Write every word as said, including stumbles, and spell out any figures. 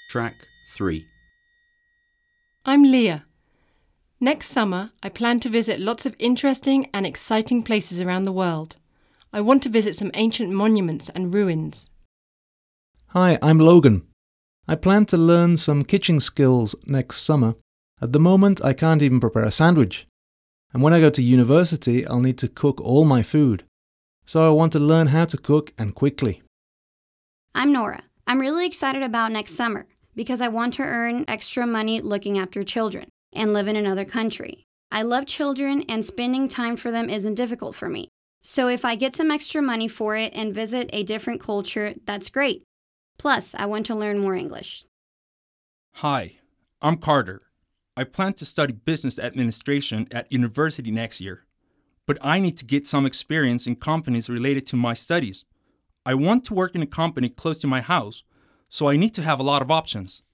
Track three. I'm Leah. Next summer, I plan to visit lots of interesting and exciting places around the world. I want to visit some ancient monuments and ruins. Hi, I'm Logan. I plan to learn some kitchen skills next summer. At the moment, I can't even prepare a sandwich. And when I go to university, I'll need to cook all my food. So I want to learn how to cook and quickly. I'm Nora. I'm really excited about next summer because I want to earn extra money looking after children and live in another country. I love children and spending time for them isn't difficult for me. So if I get some extra money for it and visit a different culture, that's great. Plus, I want to learn more English. Hi, I'm Carter. I plan to study business administration at university next year, but I need to get some experience in companies related to my studies. I want to work in a company close to my house, so I need to have a lot of options.